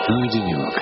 Ну и денек.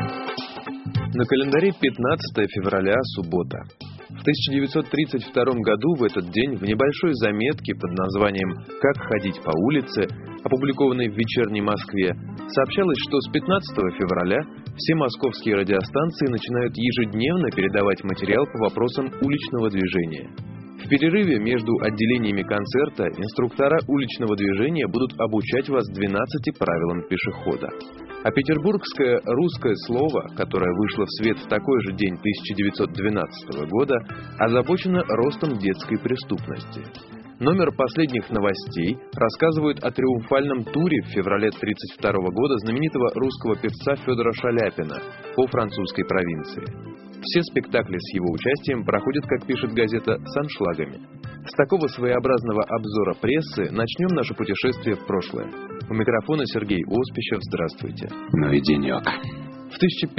На календаре 15 февраля, суббота. В 1932 году в этот день в небольшой заметке под названием «Как ходить по улице», опубликованной в «Вечерней Москве», сообщалось, что с 15 февраля все московские радиостанции начинают ежедневно передавать материал по вопросам уличного движения. В перерыве между отделениями концерта инструктора уличного движения будут обучать вас 12 правилам пешехода. А петербургское русское слово, которое вышло в свет в такой же день 1912 года, озабочено ростом детской преступности. Номер последних новостей рассказывает о триумфальном туре в феврале 1932 года знаменитого русского певца Федора Шаляпина по французской провинции. Все спектакли с его участием проходят, как пишет газета, с аншлагами. С такого своеобразного обзора прессы начнем наше путешествие в прошлое. У микрофона Сергей Оспищев. Здравствуйте. Ну и денек. В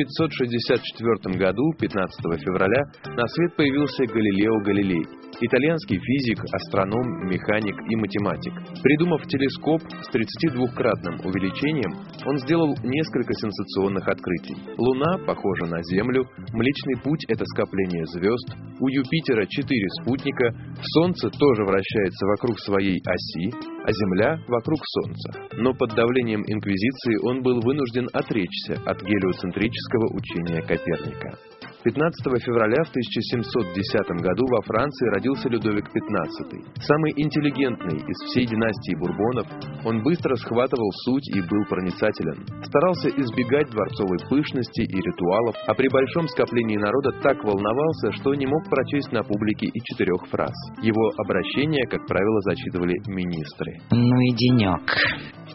1564 году, 15 февраля, на свет появился Галилео Галилей, итальянский физик, астроном, механик и математик. Придумав телескоп с 32-кратным увеличением, он сделал несколько сенсационных открытий. Луна похожа на Землю, Млечный Путь — это скопление звезд, у Юпитера 4 спутника, Солнце тоже вращается вокруг своей оси, а Земля — вокруг Солнца. Но под давлением инквизиции он был вынужден отречься от гелиоцентрического учения Коперника. 15 февраля в 1710 году во Франции родился Людовик XV. Самый интеллигентный из всей династии Бурбонов, он быстро схватывал суть и был проницателен. Старался избегать дворцовой пышности и ритуалов, а при большом скоплении народа так волновался, что не мог прочесть на публике и 4 фраз. Его обращения, как правило, зачитывали министры. Ну и денек. В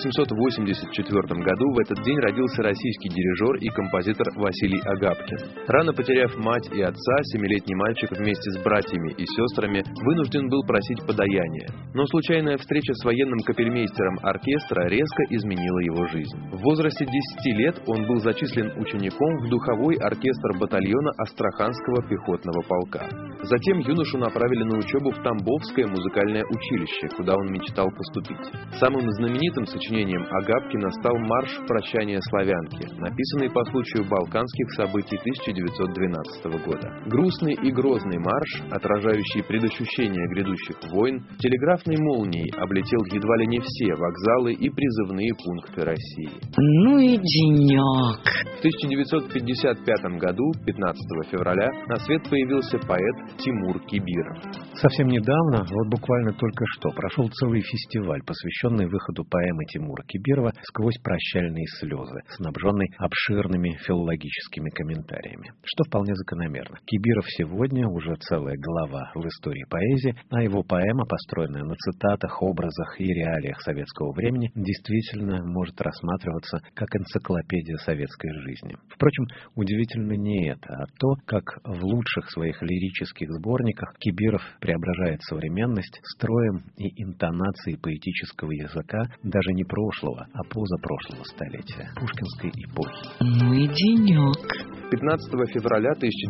1884 году в этот день родился российский дирижер и композитор Василий Агапкин. Рано потеряв мать и отца, 7-летний мальчик вместе с братьями и сестрами вынужден был просить подаяния. Но случайная встреча с военным капельмейстером оркестра резко изменила его жизнь. В возрасте 10 лет он был зачислен учеником в духовой оркестр батальона Астраханского пехотного полка. Затем юношу направили на учебу в Тамбовское музыкальное училище, куда он мечтал поступить. Самым знаменитым сочинением Агапкина стал «Марш прощания славянки», написанный по случаю балканских событий 1912 года. Грустный и грозный марш, отражающий предощущение грядущих войн, телеграфной молнией облетел едва ли не все вокзалы и призывные пункты России. Ну и денек. В 1955 году, 15 февраля, на свет появился поэт Тимур Кибиров. Совсем недавно, вот буквально только что, прошел целый фестиваль, посвященный выходу поэмы Тимура Кибирова «Сквозь прощальные слезы», снабженный обширными филологическими комментариями, что вполне закономерно. Кибиров сегодня уже целая глава в истории поэзии, а его поэма, построенная на цитатах, образах и реалиях советского времени, действительно может рассматриваться как энциклопедия советской жизни. Впрочем, удивительно не это, а то, как в лучших своих лирических сборниках Кибиров преображает современность строем и интонацией поэтического языка даже не прошлого, а позапрошлого столетия, пушкинской эпохи. Ну и денек. 15 февраля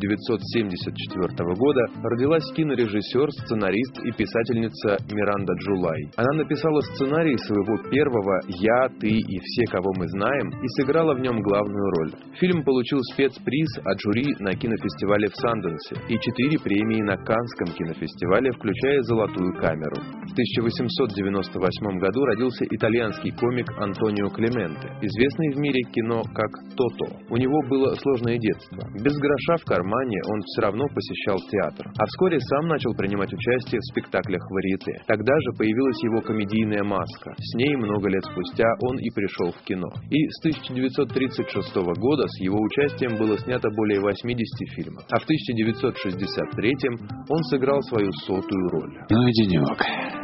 1974 года родилась кинорежиссер, сценарист и писательница Миранда Джулай. Она написала сценарий своего первого «Я, ты и все, кого мы знаем» и сыграла в нем главную роль. Фильм получил спецприз от жюри на кинофестивале в Санденсе и 4 премии на Каннском кинофестивале, включая «Золотую камеру». В 1898 году родился итальянский комик Антонио Клементе, известный в мире кино как Тото. У него было сложное детство. Без гроша в кармане он все равно посещал театр, а вскоре сам начал принимать участие в спектаклях варьете. Тогда же появилась его комедийная маска. С ней много лет спустя он и пришел в кино. И с 1936 года с его участием было снято более 80 фильмов. А в 1963 он сыграл свою 100-ю роль. Ну и денек.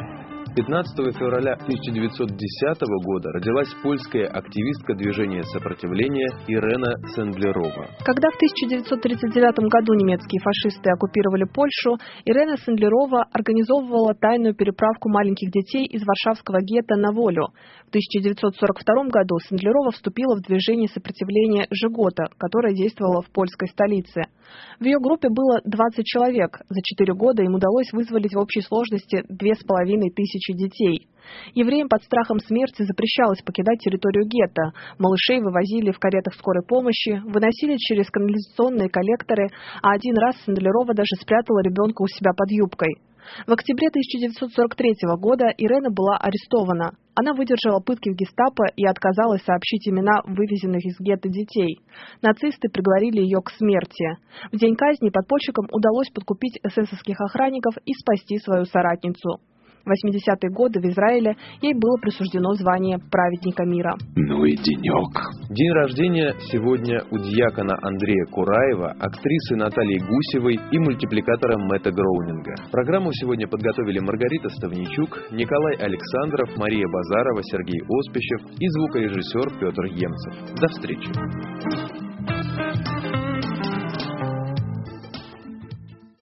15 февраля 1910 года родилась польская активистка движения сопротивления Ирена Сендлерова. Когда в 1939 году немецкие фашисты оккупировали Польшу, Ирена Сендлерова организовывала тайную переправку маленьких детей из Варшавского гетто на волю. В 1942 году Сендлерова вступила в движение сопротивления «Жигота», которое действовало в польской столице. В ее группе было 20 человек. За 4 года им удалось вызволить в общей сложности 2500 детей. Евреям под страхом смерти запрещалось покидать территорию гетто. Малышей вывозили в каретах скорой помощи, выносили через канализационные коллекторы, а один раз Сандлерова даже спрятала ребенка у себя под юбкой. В октябре 1943 года Ирена была арестована. Она выдержала пытки в гестапо и отказалась сообщить имена вывезенных из гетто детей. Нацисты приговорили ее к смерти. В день казни подпольщикам удалось подкупить эсэсовских охранников и спасти свою соратницу. В 80-е годы в Израиле ей было присуждено звание праведника мира. Ну и денек. День рождения сегодня у дьякона Андрея Кураева, актрисы Натальи Гусевой и мультипликатора Мэтта Гроунинга. Программу сегодня подготовили Маргарита Ставничук, Николай Александров, Мария Базарова, Сергей Оспищев и звукорежиссер Петр Емцев. До встречи.